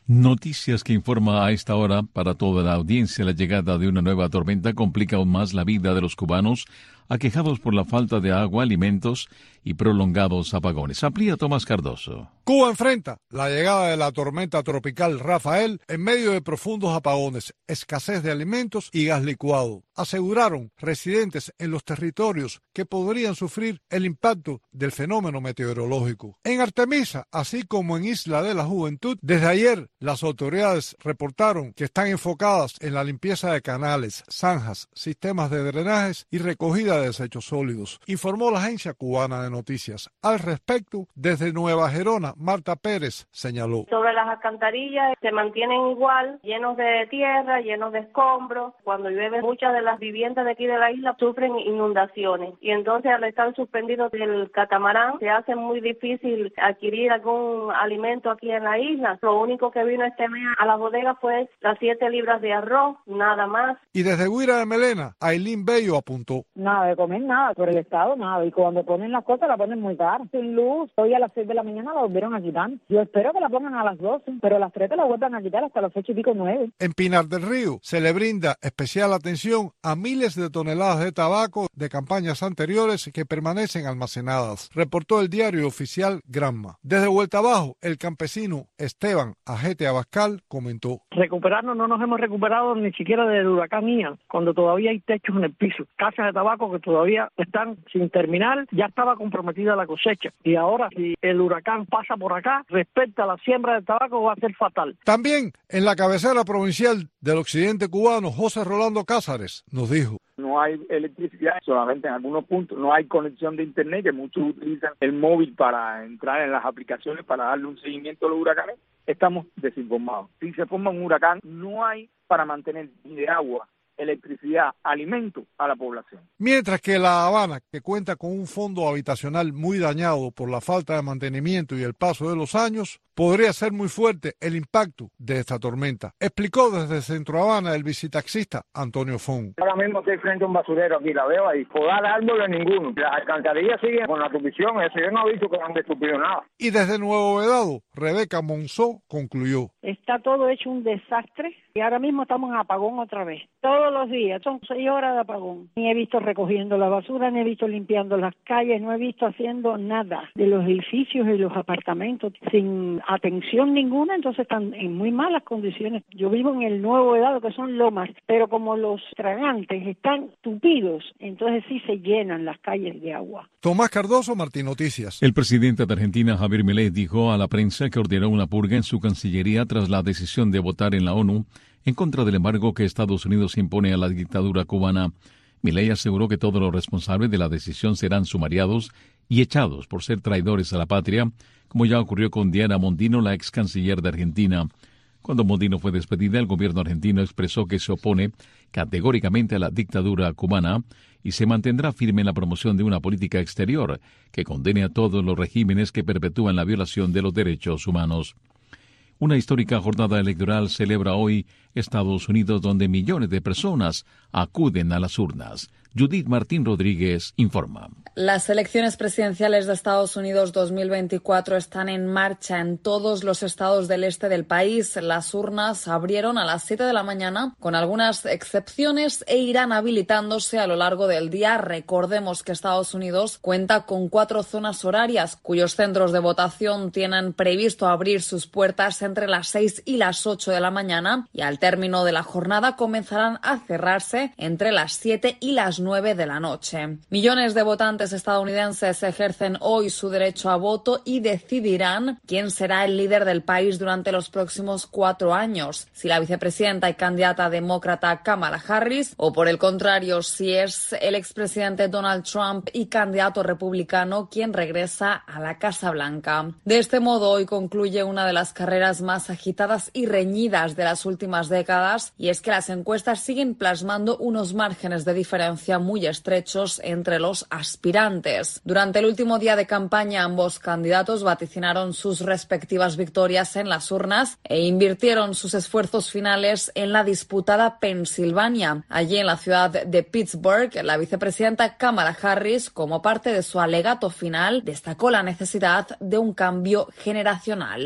Noticias que informa a esta hora para toda la audiencia. La llegada de una nueva tormenta complica aún más la vida de los cubanos, aquejados por la falta de agua, alimentos y prolongados apagones. Amplía Tomás Cardoso. Cuba enfrenta la llegada de la tormenta tropical Rafael en medio de profundos apagones, escasez de alimentos y gas licuado. Aseguraron residentes en los territorios que podrían sufrir el impacto del fenómeno meteorológico. En Artemisa, así como en Isla de la Juventud, desde ayer las autoridades reportaron que están enfocadas en la limpieza de canales, zanjas, sistemas de drenajes y recogida de desechos sólidos, informó la Agencia Cubana de Noticias. Al respecto, desde Nueva Gerona, Marta Pérez señaló. Sobre las alcantarillas se mantienen igual, llenos de tierra, llenos de escombros. Cuando llueve, muchas de las viviendas de aquí de la isla sufren inundaciones. Y entonces, al estar suspendido el catamarán, se hace muy difícil adquirir algún alimento aquí en la isla. Lo único que vino este mes a la bodega fue las 7 libras de arroz, nada más. Y desde Guira de Melena, Ailín Bello apuntó. Nada de comer, nada, por el Estado, nada. Y cuando ponen las cosas, la ponen muy cara. Sin luz, hoy a las 6 de la mañana la volvieron a quitar. Yo espero que la pongan a las 12, pero a las 3 la vuelvan a quitar hasta las 8 y pico, 9. En Pinar del Río se le brinda especial atención a miles de toneladas de tabaco de campañas anteriores que permanecen almacenadas, reportó el diario oficial Granma. Desde Vuelta Abajo, el campesino Esteban Ajete Abascal comentó. Recuperarnos no nos hemos recuperado ni siquiera del huracán Ian, cuando todavía hay techos en el piso, casas de tabaco que todavía están sin terminar, ya estaba comprometida la cosecha. Y ahora, si el huracán pasa por acá, respecto a la siembra de tabaco va a ser fatal. También en la cabecera provincial del occidente cubano, José Rolando Cázares nos dijo. No hay electricidad, solamente en algunos puntos. No hay conexión de internet, que muchos utilizan el móvil para entrar en las aplicaciones para darle un seguimiento a los huracanes. Estamos desinformados. Si se forma un huracán, no hay para mantener ni de agua, electricidad, alimento a la población. Mientras que La Habana, que cuenta con un fondo habitacional muy dañado por la falta de mantenimiento y el paso de los años, podría ser muy fuerte el impacto de esta tormenta, explicó desde Centro Habana el visitaxista Antonio Fon. Ahora mismo estoy frente a un basurero aquí, la veo ahí, podar árboles ninguno. Las alcantarillas siguen con la tubición, eso yo no he visto que no han destruido nada. Y desde Nuevo Vedado, Rebeca Monzó concluyó. Está todo hecho un desastre y ahora mismo estamos en apagón otra vez. Todos los días, son 6 horas de apagón. Ni he visto recogiendo la basura, ni he visto limpiando las calles, no he visto haciendo nada de los edificios y los apartamentos sin atención ninguna, entonces están en muy malas condiciones. Yo vivo en el Nuevo Vedado, que son lomas, pero como los tragantes están tupidos, entonces sí se llenan las calles de agua. Tomás Cardoso, Martín Noticias. El presidente de Argentina, Javier Milei, dijo a la prensa que ordenó una purga en su Cancillería tras la decisión de votar en la ONU en contra del embargo que Estados Unidos impone a la dictadura cubana. Milei aseguró que todos los responsables de la decisión serán sumariados y echados por ser traidores a la patria, como ya ocurrió con Diana Mondino, la ex canciller de Argentina. Cuando Mondino fue despedida, el gobierno argentino expresó que se opone categóricamente a la dictadura cubana y se mantendrá firme en la promoción de una política exterior que condene a todos los regímenes que perpetúan la violación de los derechos humanos. Una histórica jornada electoral celebra hoy Estados Unidos, donde millones de personas acuden a las urnas. Judith Martín Rodríguez informa. Las elecciones presidenciales de Estados Unidos 2024 están en marcha en todos los estados del este del país. Las urnas abrieron a las 7 de la mañana, con algunas excepciones, e irán habilitándose a lo largo del día. Recordemos que Estados Unidos cuenta con 4 zonas horarias, cuyos centros de votación tienen previsto abrir sus puertas entre las 6 y las 8 de la mañana, y al término de la jornada comenzarán a cerrarse entre las 7 y las 9 de la noche. Millones de votantes estadounidenses ejercen hoy su derecho a voto y decidirán quién será el líder del país durante los próximos 4 años, si la vicepresidenta y candidata demócrata Kamala Harris, o por el contrario, si es el expresidente Donald Trump y candidato republicano quien regresa a la Casa Blanca. De este modo, hoy concluye una de las carreras más agitadas y reñidas de las últimas décadas, y es que las encuestas siguen plasmando unos márgenes de diferencia muy estrechos entre los aspirantes. Durante el último día de campaña, ambos candidatos vaticinaron sus respectivas victorias en las urnas e invirtieron sus esfuerzos finales en la disputada Pensilvania. Allí, en la ciudad de Pittsburgh, la vicepresidenta Kamala Harris, como parte de su alegato final, destacó la necesidad de un cambio generacional.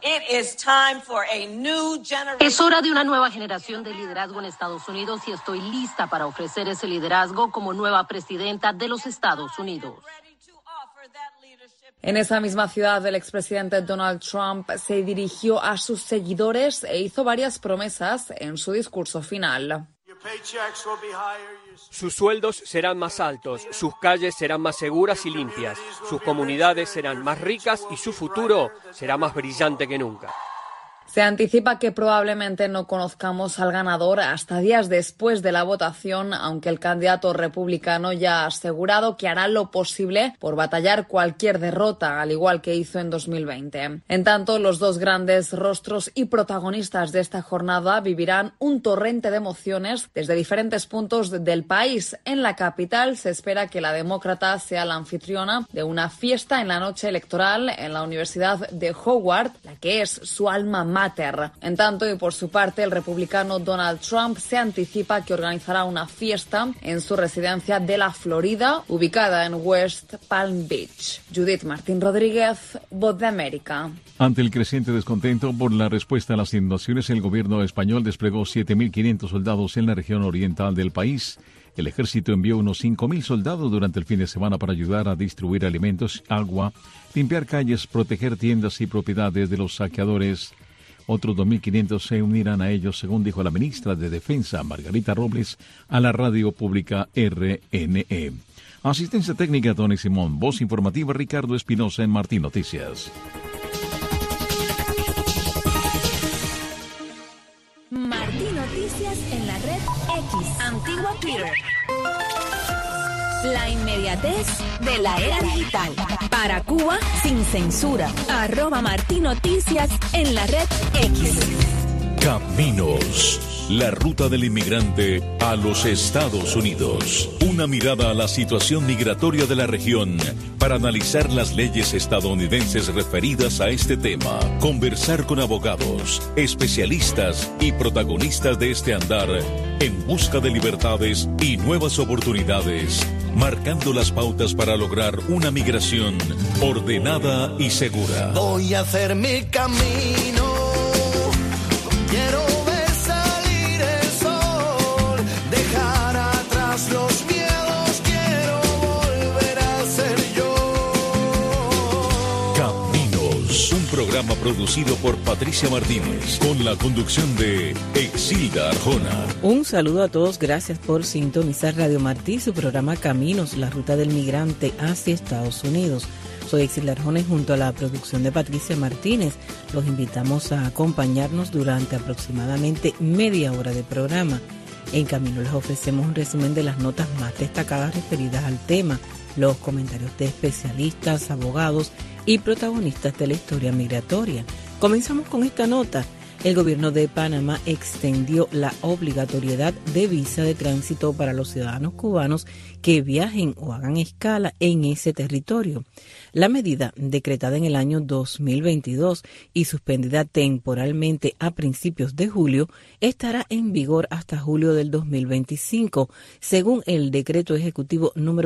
Es hora de una nueva generación de liderazgo en Estados Unidos y estoy lista para ofrecer ese liderazgo como nueva presidenta de los Estados Unidos. En esa misma ciudad, el expresidente Donald Trump se dirigió a sus seguidores e hizo varias promesas en su discurso final. Sus sueldos serán más altos, sus calles serán más seguras y limpias, sus comunidades serán más ricas y su futuro será más brillante que nunca. Se anticipa que probablemente no conozcamos al ganador hasta días después de la votación, aunque el candidato republicano ya ha asegurado que hará lo posible por batallar cualquier derrota, al igual que hizo en 2020. En tanto, los dos grandes rostros y protagonistas de esta jornada vivirán un torrente de emociones desde diferentes puntos del país. En la capital se espera que la demócrata sea la anfitriona de una fiesta en la noche electoral en la Universidad de Howard, la que es su alma mater. En tanto, y por su parte, el republicano Donald Trump se anticipa que organizará una fiesta en su residencia de la Florida, ubicada en West Palm Beach. Judith Martín Rodríguez, Voz de América. Ante el creciente descontento por la respuesta a las inundaciones, el gobierno español desplegó 7.500 soldados en la región oriental del país. El ejército envió unos 5.000 soldados durante el fin de semana para ayudar a distribuir alimentos, agua, limpiar calles, proteger tiendas y propiedades de los saqueadores. Otros 2.500 se unirán a ellos, según dijo la ministra de Defensa, Margarita Robles, a la radio pública RNE. Asistencia técnica, Tony Simón. Voz informativa, Ricardo Espinosa en Martín Noticias. Martín Noticias en la red X, antigua Twitter. La inmediatez de la era digital. Para Cuba, sin censura. @Martín Noticias en la red X. Caminos. La ruta del inmigrante a los Estados Unidos. Una mirada a la situación migratoria de la región para analizar las leyes estadounidenses referidas a este tema. Conversar con abogados, especialistas y protagonistas de este andar en busca de libertades y nuevas oportunidades, marcando las pautas para lograr una migración ordenada y segura. Voy a hacer mi camino. Quiero ver salir el sol, dejar atrás los miedos, quiero volver a ser yo. Caminos, un programa producido por Patricia Martínez, con la conducción de Exilda Arjona. Un saludo a todos, gracias por sintonizar Radio Martí, su programa Caminos, la ruta del migrante hacia Estados Unidos. Soy Exilda Arjona y junto a la producción de Patricia Martínez los invitamos a acompañarnos durante aproximadamente media hora de programa. En Camino les ofrecemos un resumen de las notas más destacadas referidas al tema, los comentarios de especialistas, abogados y protagonistas de la historia migratoria. Comenzamos con esta nota. El gobierno de Panamá extendió la obligatoriedad de visa de tránsito para los ciudadanos cubanos que viajen o hagan escala en ese territorio. La medida, decretada en el año 2022 y suspendida temporalmente a principios de julio, estará en vigor hasta julio del 2025, según el decreto ejecutivo número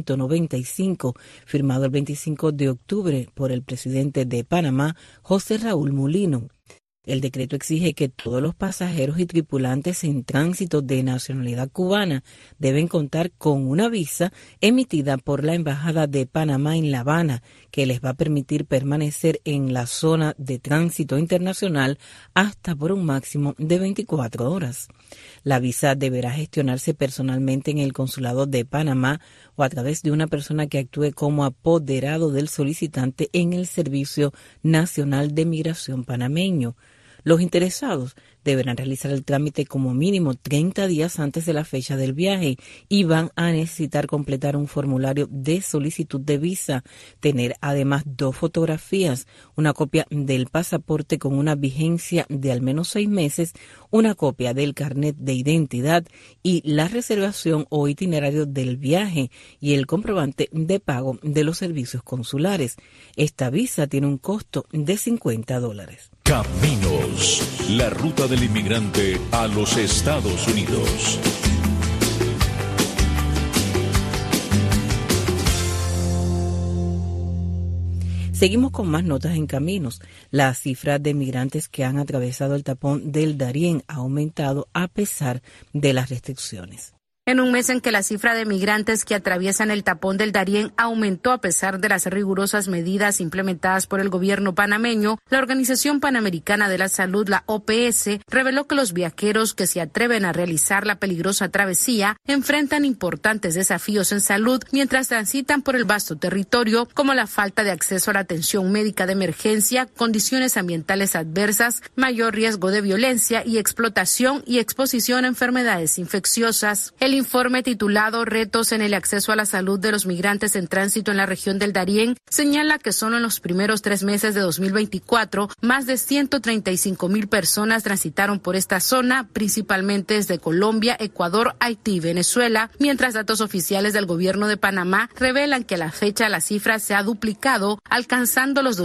195, firmado el 25 de octubre por el presidente de Panamá, José Raúl Mulino. El decreto exige que todos los pasajeros y tripulantes en tránsito de nacionalidad cubana deben contar con una visa emitida por la Embajada de Panamá en La Habana, que les va a permitir permanecer en la zona de tránsito internacional hasta por un máximo de 24 horas. La visa deberá gestionarse personalmente en el Consulado de Panamá o a través de una persona que actúe como apoderado del solicitante en el Servicio Nacional de Migración panameño. Los interesados deberán realizar el trámite como mínimo 30 días antes de la fecha del viaje y van a necesitar completar un formulario de solicitud de visa, tener además 2 fotografías, una copia del pasaporte con una vigencia de al menos 6 meses, una copia del carnet de identidad y la reservación o itinerario del viaje y el comprobante de pago de los servicios consulares. Esta visa tiene un costo de $50. Caminos, la ruta del inmigrante a los Estados Unidos. Seguimos con más notas en caminos. La cifra de migrantes que han atravesado el tapón del Darién ha aumentado a pesar de las restricciones. En un mes en que la cifra de migrantes que atraviesan el tapón del Darién aumentó a pesar de las rigurosas medidas implementadas por el gobierno panameño, la Organización Panamericana de la Salud, la OPS, reveló que los viajeros que se atreven a realizar la peligrosa travesía enfrentan importantes desafíos en salud mientras transitan por el vasto territorio, como la falta de acceso a la atención médica de emergencia, condiciones ambientales adversas, mayor riesgo de violencia y explotación y exposición a enfermedades infecciosas. El informe titulado Retos en el acceso a la salud de los migrantes en tránsito en la región del Darién señala que solo en los primeros 3 meses de 2024, más de 135,000 personas transitaron por esta zona, principalmente desde Colombia, Ecuador, Haití y Venezuela, mientras datos oficiales del gobierno de Panamá revelan que a la fecha la cifra se ha duplicado, alcanzando los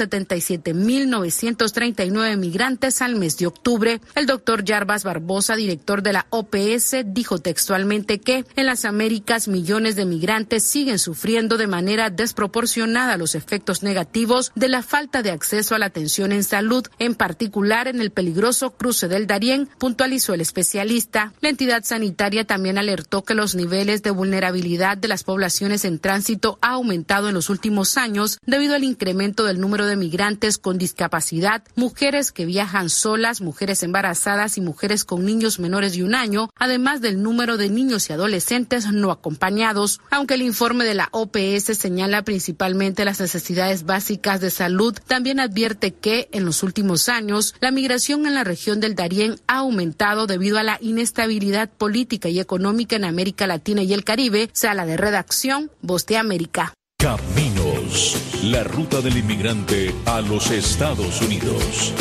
277,939 migrantes al mes de octubre. El doctor Jarbas Barbosa, director de la OPS, dijo textualmente que en las Américas millones de migrantes siguen sufriendo de manera desproporcionada los efectos negativos de la falta de acceso a la atención en salud, en particular en el peligroso cruce del Darién, puntualizó el especialista. La entidad sanitaria también alertó que los niveles de vulnerabilidad de las poblaciones en tránsito ha aumentado en los últimos años debido al incremento del número de migrantes con discapacidad, mujeres que viajan solas, mujeres embarazadas y mujeres con niños menores de 1 año, además del número de niños y adolescentes no acompañados. Aunque el informe de la OPS señala principalmente las necesidades básicas de salud, también advierte que en los últimos años la migración en la región del Darién ha aumentado debido a la inestabilidad política y económica en América Latina y el Caribe. Sala de redacción, Voz de América. Caminos, la ruta del inmigrante a los Estados Unidos.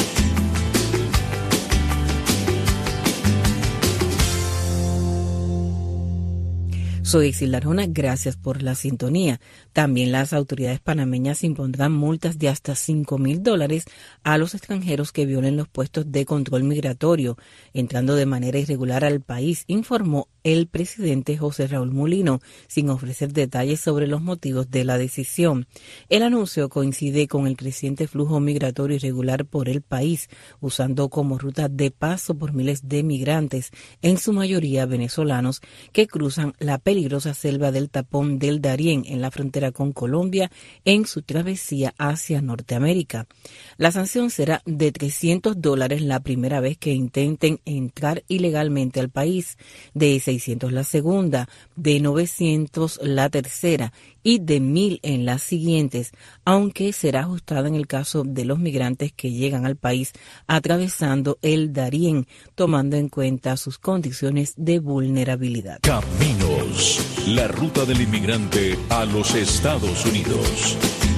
Soy Exilda Arjona, gracias por la sintonía. También las autoridades panameñas impondrán multas de hasta $5,000 a los extranjeros que violen los puestos de control migratorio, entrando de manera irregular al país, informó el presidente José Raúl Mulino, sin ofrecer detalles sobre los motivos de la decisión. El anuncio coincide con el creciente flujo migratorio irregular por el país, usando como ruta de paso por miles de migrantes, en su mayoría venezolanos, que cruzan la peligrosa selva del tapón del Darién en la frontera con Colombia en su travesía hacia Norteamérica. La sanción será de $300 la primera vez que intenten entrar ilegalmente al país, de $600 la segunda, de $900 la tercera y de $1,000 en las siguientes, aunque será ajustada en el caso de los migrantes que llegan al país atravesando el Darién, tomando en cuenta sus condiciones de vulnerabilidad. Caminos, la ruta del inmigrante a los Estados Unidos.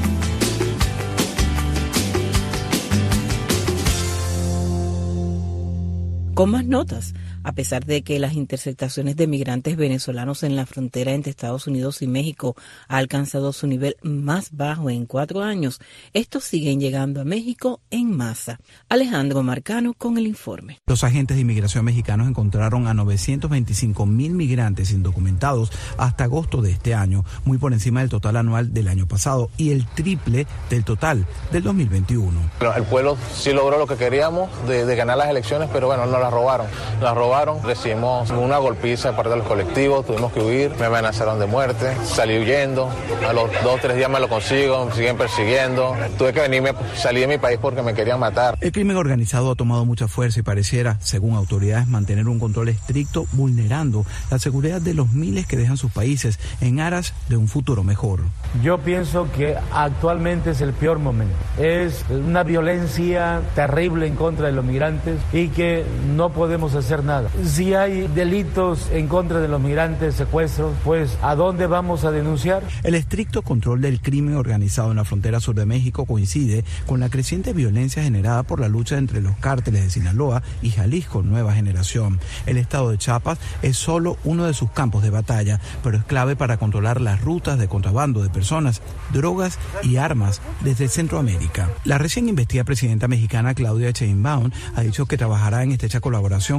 Con más notas. A pesar de que las interceptaciones de migrantes venezolanos en la frontera entre Estados Unidos y México ha alcanzado su nivel más bajo en 4 años, estos siguen llegando a México en masa. Alejandro Marcano con el informe. Los agentes de inmigración mexicanos encontraron a 925,000 migrantes indocumentados hasta agosto de este año, muy por encima del total anual del año pasado y el triple del total del 2021. El pueblo sí logró lo que queríamos de ganar las elecciones, pero bueno, nos las robaron. Recibimos una golpiza de parte de los colectivos, tuvimos que huir, me amenazaron de muerte, salí huyendo, a los 2 o 3 días me lo consigo, me siguen persiguiendo, tuve que salí de mi país porque me querían matar. El crimen organizado ha tomado mucha fuerza y pareciera, según autoridades, mantener un control estricto, vulnerando la seguridad de los miles que dejan sus países en aras de un futuro mejor. Yo pienso que actualmente es el peor momento, es una violencia terrible en contra de los migrantes y que no podemos hacer nada. Si hay delitos en contra de los migrantes, secuestros, pues ¿a dónde vamos a denunciar? El estricto control del crimen organizado en la frontera sur de México coincide con la creciente violencia generada por la lucha entre los cárteles de Sinaloa y Jalisco Nueva Generación. El estado de Chiapas es solo uno de sus campos de batalla, pero es clave para controlar las rutas de contrabando de personas, drogas y armas desde Centroamérica. La recién investida presidenta mexicana Claudia Sheinbaum ha dicho que trabajará en estrecha colaboración con quien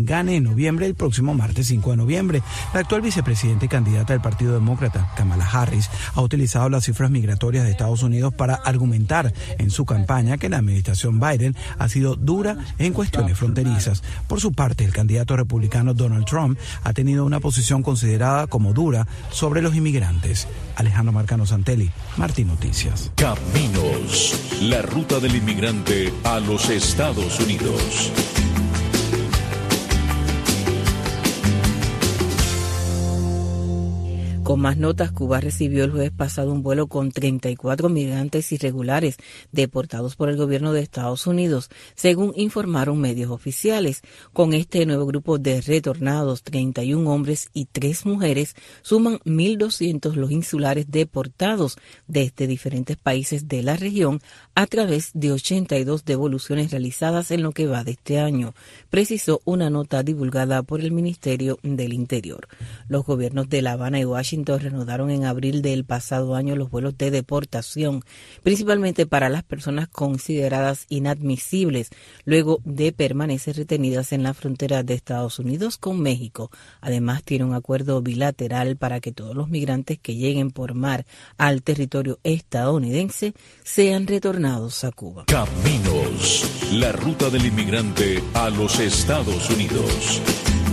gane en noviembre, el próximo martes 5 de noviembre. La actual vicepresidenta y candidata del Partido Demócrata, Kamala Harris, ha utilizado las cifras migratorias de Estados Unidos para argumentar en su campaña que la administración Biden ha sido dura en cuestiones fronterizas. Por su parte, el candidato republicano Donald Trump ha tenido una posición considerada como dura sobre los inmigrantes. Alejandro Marcano Santelli, Martín Noticias. Caminos, la ruta del inmigrante a los Estados Unidos. Con más notas, Cuba recibió el jueves pasado un vuelo con 34 migrantes irregulares deportados por el gobierno de Estados Unidos, según informaron medios oficiales. Con este nuevo grupo de retornados, 31 hombres y 3 mujeres, suman 1.200 los insulares deportados desde diferentes países de la región a través de 82 devoluciones realizadas en lo que va de este año, precisó una nota divulgada por el Ministerio del Interior. Los gobiernos de La Habana y Washington reanudaron en abril del pasado año los vuelos de deportación, principalmente para las personas consideradas inadmisibles, luego de permanecer retenidas en la frontera de Estados Unidos con México. Además, tiene un acuerdo bilateral para que todos los migrantes que lleguen por mar al territorio estadounidense sean retornados a Cuba. Caminos, la ruta del inmigrante a los Estados Unidos.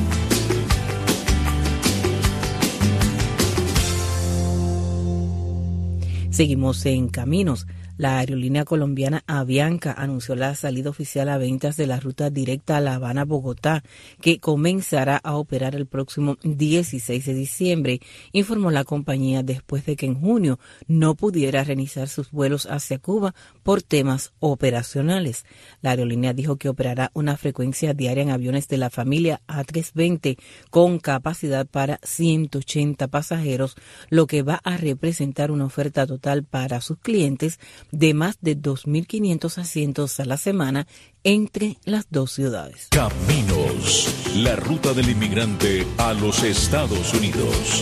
Seguimos en Caminos. La aerolínea colombiana Avianca anunció la salida oficial a ventas de la ruta directa a La Habana-Bogotá, que comenzará a operar el próximo 16 de diciembre, informó la compañía después de que en junio no pudiera reiniciar sus vuelos hacia Cuba por temas operacionales. La aerolínea dijo que operará una frecuencia diaria en aviones de la familia A320 con capacidad para 180 pasajeros, lo que va a representar una oferta total para sus clientes de más de 2.500 asientos a la semana entre las dos ciudades. Caminos, la ruta del inmigrante a los Estados Unidos.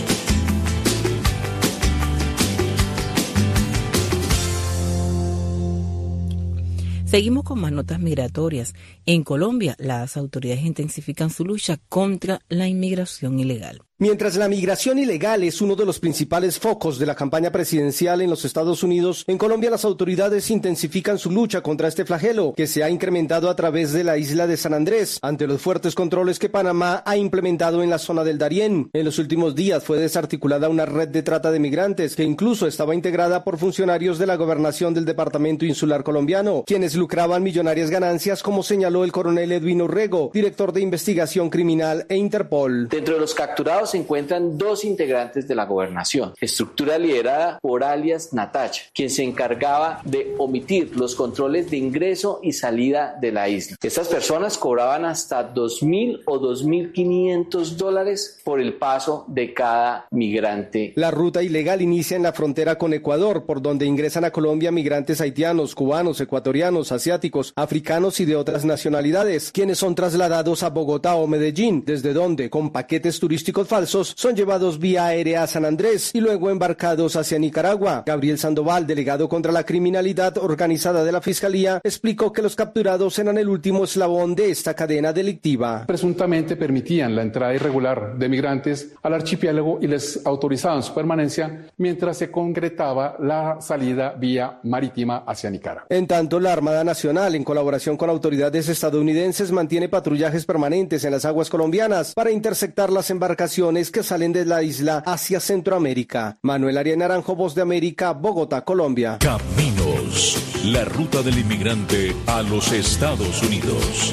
Seguimos con más notas migratorias. En Colombia, las autoridades intensifican su lucha contra la inmigración ilegal. Mientras la migración ilegal es uno de los principales focos de la campaña presidencial en los Estados Unidos, en Colombia las autoridades intensifican su lucha contra este flagelo, que se ha incrementado a través de la isla de San Andrés, ante los fuertes controles que Panamá ha implementado en la zona del Darién. En los últimos días fue desarticulada una red de trata de migrantes, que incluso estaba integrada por funcionarios de la gobernación del departamento insular colombiano, quienes lucraban millonarias ganancias, como señaló el coronel Edwin Urrego, director de investigación criminal e Interpol. Dentro de los capturados se encuentran 2 integrantes de la gobernación, estructura liderada por alias Natacha, quien se encargaba de omitir los controles de ingreso y salida de la isla. Estas personas cobraban hasta $2.000 o $2.500 por el paso de cada migrante. La ruta ilegal inicia en la frontera con Ecuador, por donde ingresan a Colombia migrantes haitianos, cubanos, ecuatorianos, asiáticos, africanos y de otras nacionalidades, quienes son trasladados a Bogotá o Medellín, desde donde, con paquetes turísticos falsos, son llevados vía aérea a San Andrés y luego embarcados hacia Nicaragua. Gabriel Sandoval, delegado contra la criminalidad organizada de la Fiscalía, explicó que los capturados eran el último eslabón de esta cadena delictiva. Presuntamente permitían la entrada irregular de migrantes al archipiélago y les autorizaban su permanencia mientras se concretaba la salida vía marítima hacia Nicaragua. En tanto, la Armada Nacional, en colaboración con autoridades estadounidenses, mantiene patrullajes permanentes en las aguas colombianas para interceptar las embarcaciones que salen de la isla hacia Centroamérica. Manuel Arias Naranjo, Voz de América, Bogotá, Colombia. Caminos, la ruta del inmigrante a los Estados Unidos.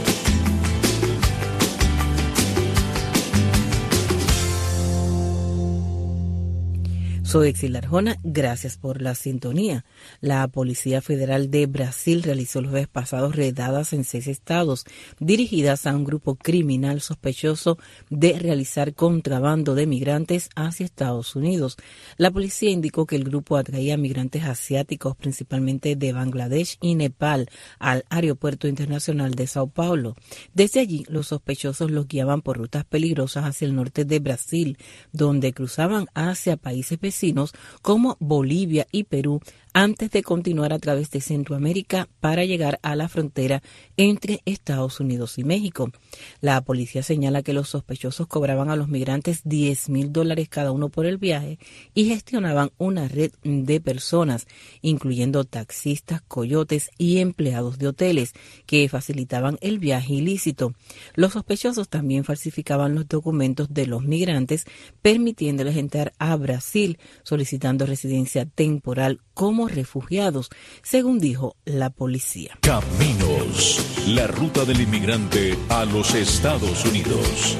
Soy Exil Arjona, gracias por la sintonía. La Policía Federal de Brasil realizó el jueves pasado redadas en 6 estados dirigidas a un grupo criminal sospechoso de realizar contrabando de migrantes hacia Estados Unidos. La policía indicó que el grupo atraía migrantes asiáticos, principalmente de Bangladesh y Nepal, al aeropuerto internacional de Sao Paulo. Desde allí, los sospechosos los guiaban por rutas peligrosas hacia el norte de Brasil, donde cruzaban hacia países vecinos como Bolivia y Perú, antes de continuar a través de Centroamérica para llegar a la frontera entre Estados Unidos y México. La policía señala que los sospechosos cobraban a los migrantes $10,000 cada uno por el viaje y gestionaban una red de personas, incluyendo taxistas, coyotes y empleados de hoteles, que facilitaban el viaje ilícito. Los sospechosos también falsificaban los documentos de los migrantes, permitiéndoles entrar a Brasil, solicitando residencia temporal como refugiados, según dijo la policía. Caminos, la ruta del inmigrante a los Estados Unidos.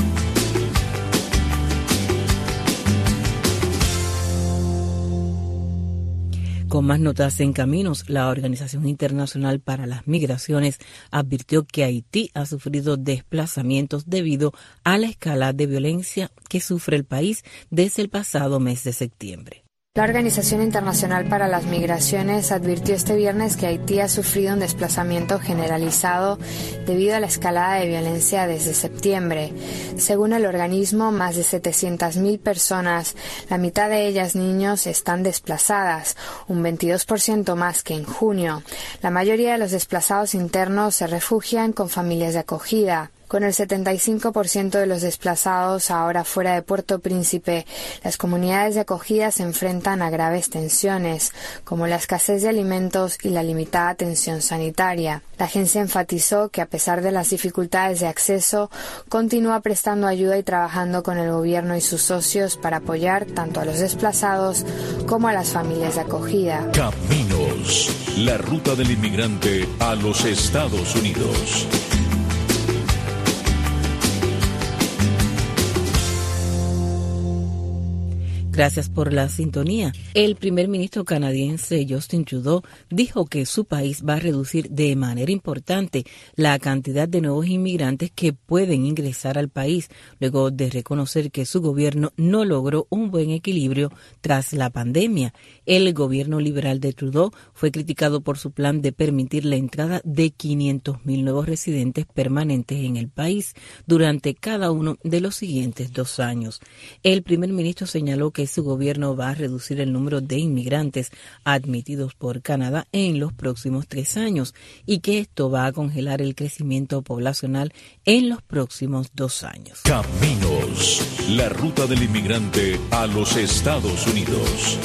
Con más notas en Caminos, la Organización Internacional para las Migraciones advirtió que Haití ha sufrido desplazamientos debido a la escalada de violencia que sufre el país desde el pasado mes de septiembre. La Organización Internacional para las Migraciones advirtió este viernes que Haití ha sufrido un desplazamiento generalizado debido a la escalada de violencia desde septiembre. Según el organismo, más de 700,000 personas, la mitad de ellas niños, están desplazadas, un 22% más que en junio. La mayoría de los desplazados internos se refugian con familias de acogida. Con el 75% de los desplazados ahora fuera de Puerto Príncipe, las comunidades de acogida se enfrentan a graves tensiones, como la escasez de alimentos y la limitada atención sanitaria. La agencia enfatizó que a pesar de las dificultades de acceso, continúa prestando ayuda y trabajando con el gobierno y sus socios para apoyar tanto a los desplazados como a las familias de acogida. Caminos, la ruta del inmigrante a los Estados Unidos. Gracias por la sintonía. El primer ministro canadiense Justin Trudeau dijo que su país va a reducir de manera importante la cantidad de nuevos inmigrantes que pueden ingresar al país, luego de reconocer que su gobierno no logró un buen equilibrio tras la pandemia. El gobierno liberal de Trudeau fue criticado por su plan de permitir la entrada de 500,000 nuevos residentes permanentes en el país durante cada uno de los siguientes 2 años. El primer ministro señaló que su gobierno va a reducir el número de inmigrantes admitidos por Canadá en los próximos 3 años y que esto va a congelar el crecimiento poblacional en los próximos 2 años. Caminos, la ruta del inmigrante a los Estados Unidos.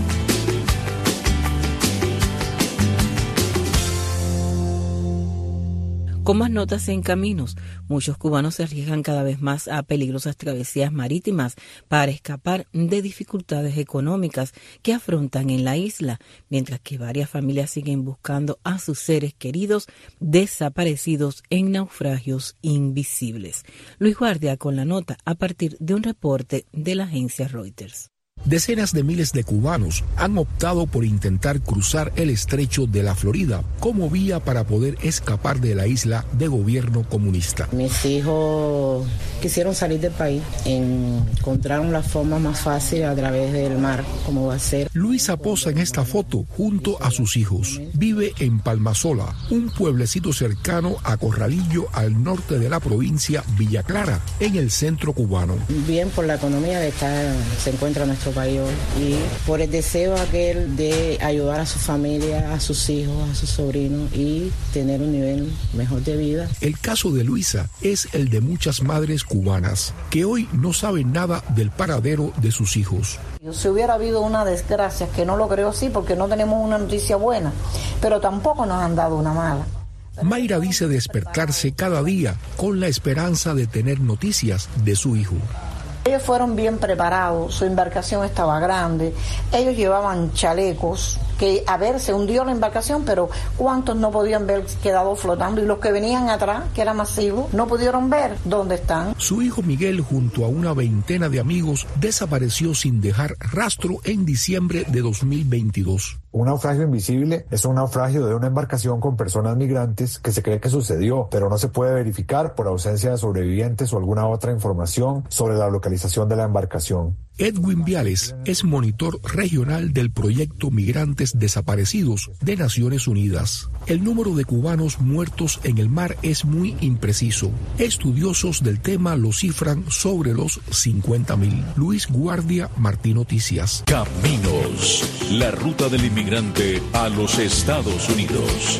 Con más notas en Caminos, muchos cubanos se arriesgan cada vez más a peligrosas travesías marítimas para escapar de dificultades económicas que afrontan en la isla, mientras que varias familias siguen buscando a sus seres queridos desaparecidos en naufragios invisibles. Luis Guardia con la nota a partir de un reporte de la agencia Reuters. Decenas de miles de cubanos han optado por intentar cruzar el estrecho de la Florida como vía para poder escapar de la isla de gobierno comunista. Mis hijos quisieron salir del país, encontraron la forma más fácil a través del mar, como va a ser. Luisa posa en esta foto junto a sus hijos. Vive en Palmasola, un pueblecito cercano a Corralillo, al norte de la provincia Villa Clara, en el centro cubano. Bien por la economía que se encuentra nuestro país hoy, y por el deseo aquel de ayudar a su familia, a sus hijos, a sus sobrinos y tener un nivel mejor de vida. El caso de Luisa es el de muchas madres cubanas que hoy no saben nada del paradero de sus hijos. Si hubiera habido una desgracia, que no lo creo sí, porque no tenemos una noticia buena, pero tampoco nos han dado una mala. Mayra dice despertarse cada día con la esperanza de tener noticias de su hijo. Ellos fueron bien preparados, su embarcación estaba grande, ellos llevaban chalecos, que a ver, se hundió la embarcación, pero ¿cuántos no podían ver quedado flotando? Y los que venían atrás, que era masivo, no pudieron ver dónde están. Su hijo Miguel, junto a una veintena de amigos, desapareció sin dejar rastro en diciembre de 2022. Un naufragio invisible es un naufragio de una embarcación con personas migrantes que se cree que sucedió, pero no se puede verificar por ausencia de sobrevivientes o alguna otra información sobre la localización de la embarcación. Edwin Viales es monitor regional del proyecto Migrantes Desaparecidos de Naciones Unidas. El número de cubanos muertos en el mar es muy impreciso. Estudiosos del tema lo cifran sobre los 50,000. Luis Guardia, Martín Noticias. Caminos, la ruta del inmigrante inmigrante a los Estados Unidos.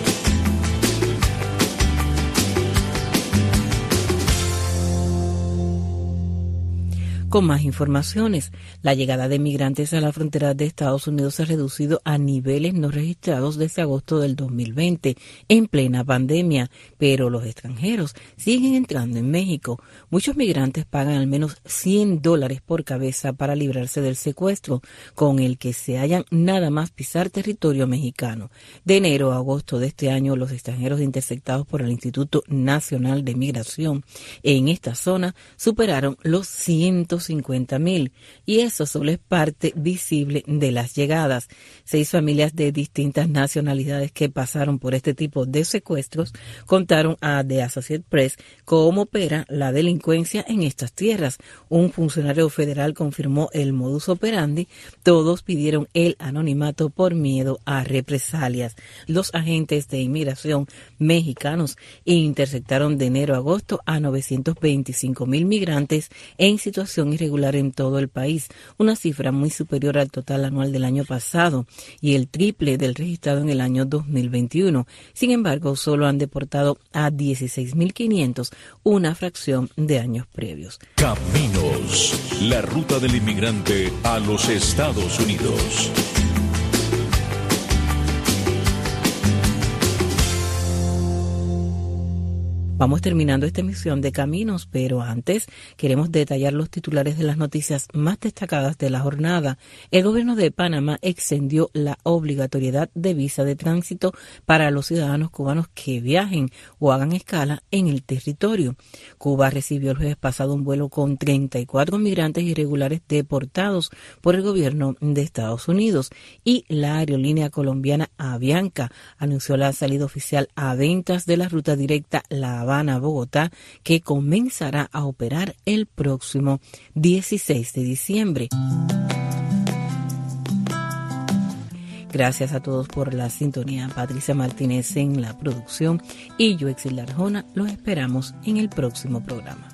Con más informaciones, la llegada de migrantes a la frontera de Estados Unidos se ha reducido a niveles no registrados desde agosto del 2020, en plena pandemia, pero los extranjeros siguen entrando en México. Muchos migrantes pagan al menos $100 por cabeza para librarse del secuestro, con el que se hallan nada más pisar territorio mexicano. De enero a agosto de este año, los extranjeros interceptados por el Instituto Nacional de Migración en esta zona superaron los 150,000, y eso solo es parte visible de las llegadas. 6 familias de distintas nacionalidades que pasaron por este tipo de secuestros contaron a The Associated Press cómo opera la delincuencia en estas tierras. Un funcionario federal confirmó el modus operandi. Todos pidieron el anonimato por miedo a represalias. Los agentes de inmigración mexicanos interceptaron de enero a agosto a 925,000 migrantes en situación irregular en todo el país, una cifra muy superior al total anual del año pasado y el triple del registrado en el año 2021. Sin embargo, solo han deportado a 16,500, una fracción de años previos. Caminos, la ruta del inmigrante a los Estados Unidos. Vamos terminando esta emisión de Caminos, pero antes queremos detallar los titulares de las noticias más destacadas de la jornada. El gobierno de Panamá extendió la obligatoriedad de visa de tránsito para los ciudadanos cubanos que viajen o hagan escala en el territorio. Cuba recibió el jueves pasado un vuelo con 34 migrantes irregulares deportados por el gobierno de Estados Unidos, y la aerolínea colombiana Avianca anunció la salida oficial a ventas de la ruta directa La Habana-Bogotá, que comenzará a operar el próximo 16 de diciembre. Gracias a todos por la sintonía. Patricia Martínez en la producción y yo, Exilda Arjona, los esperamos en el próximo programa.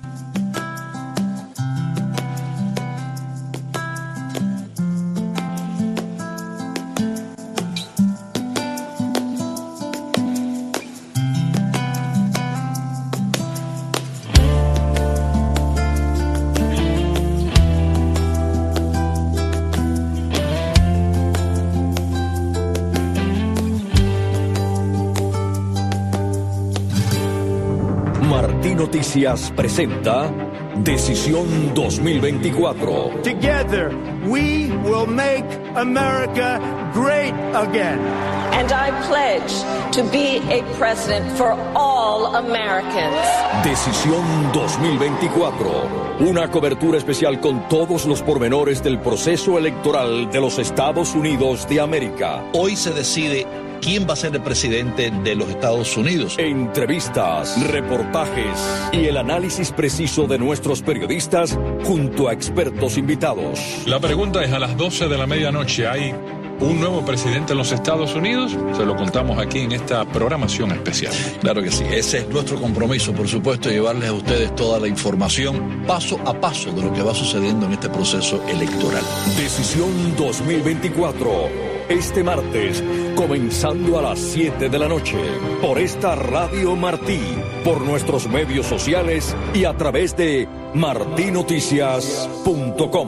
Noticias presenta Decisión 2024. Together we will make America great again. And I pledge to be a president for all Americans. Decisión 2024. Una cobertura especial con todos los pormenores del proceso electoral de los Estados Unidos de América. Hoy se decide quién va a ser el presidente de los Estados Unidos. Entrevistas, reportajes y el análisis preciso de nuestros periodistas junto a expertos invitados. La pregunta es: a las 12 de la medianoche, ¿hay un nuevo presidente en los Estados Unidos? Se lo contamos aquí en esta programación especial. Claro que sí, ese es nuestro compromiso, por supuesto, llevarles a ustedes toda la información paso a paso de lo que va sucediendo en este proceso electoral. Decisión 2024. Este martes, comenzando a las 7 de la noche, por esta Radio Martí, por nuestros medios sociales y a través de martinoticias.com.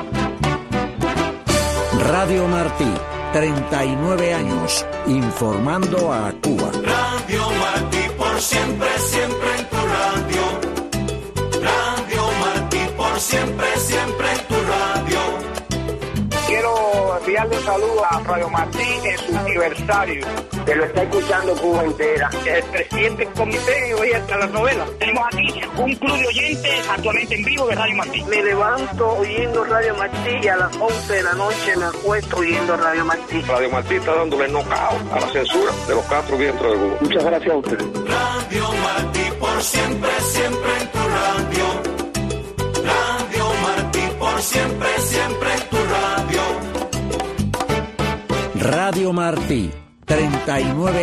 Radio Martí, 39 años, informando a Cuba. Radio Martí, por siempre, siempre en tu radio. Radio Martí, por siempre, siempre en tu radio. Quiero enviarle un saludo a Radio Martí en su aniversario. Que lo está escuchando Cuba entera. El presidente del comité hoy hasta la novela. Tenemos aquí un club de oyentes actualmente en vivo de Radio Martí. Me levanto oyendo Radio Martí y a las 11 de la noche me acuesto oyendo Radio Martí. Radio Martí está dándole knockout a la censura de los 4 vientos de Cuba. Muchas gracias a usted. Radio Martí, por siempre, siempre en tu radio. Radio Martí, por siempre, siempre en tu radio. Radio Martí, 39